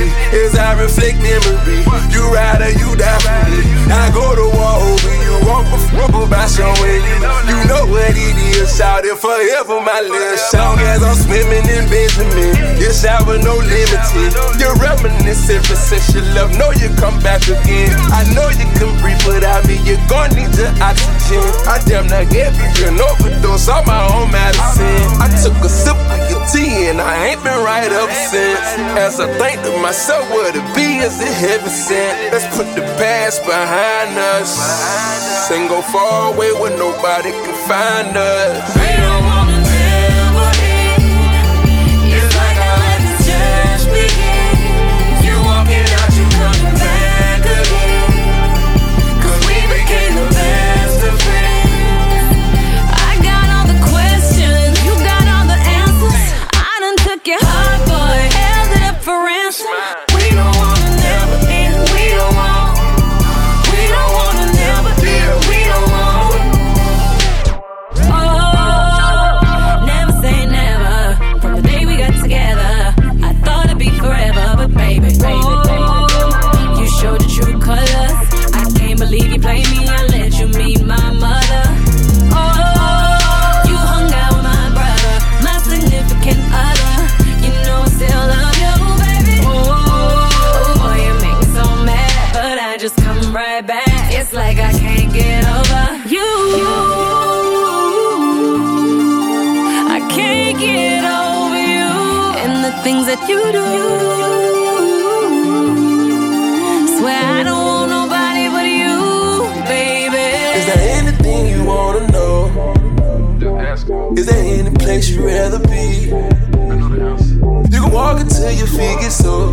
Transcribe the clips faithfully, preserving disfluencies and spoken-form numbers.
me as I reflect memory. You ride or you die for me. I go to war over you, walk before by showing you. You know what it is, shout it forever, my little song. As I'm swimming in Benjamin, your shower no limited. You're reminiscent for sexual love, know you come back again. I know you can breathe without me, you're gonna need your oxygen. I damn near gave you an overdose on my own medicine. I took a sip of your tea and I ain't been right ever since. As I think to myself, what it be is it heaven sent. Let's put the past behind us and go far away where nobody can find us. We don't wanna never end. It's like our life is just beginning. You walking out, you coming back again. Cause we became the best of friends. I got all the questions, you got all the answers. I done took your heart, boy, held it up for ransom. We don't wanna never end. We don't want. We don't wanna never end. We don't want. Oh, never say never. From the day we got together, I thought it'd be forever, but baby, oh, you showed your true colors. I can't believe you played me and let you meet my mother. Oh, you hung out with my brother, my significant other. You know I still love you, baby. Oh, boy, you make me so mad, but I just come right back. It's like I can't get over you. I can't get over you and the things that you do. Swear I don't want nobody but you, baby. Is there anything you wanna know? Is there any place you'd rather be? You can walk until your feet get sore.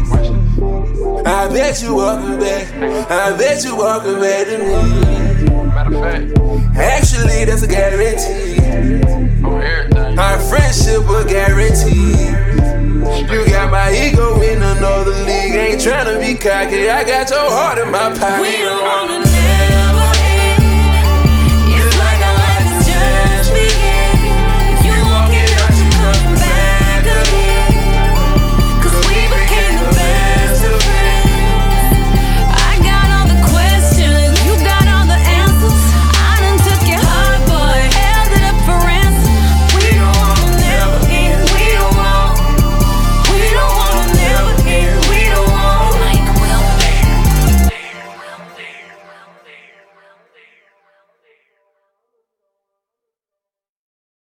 I bet you walking back. I bet you walking back to me. Matter of fact, actually that's a guarantee. on everything. Our friendship a guarantee. You got my ego in another league. Ain't tryna be cocky. I got your heart in my pocket. We don't wanna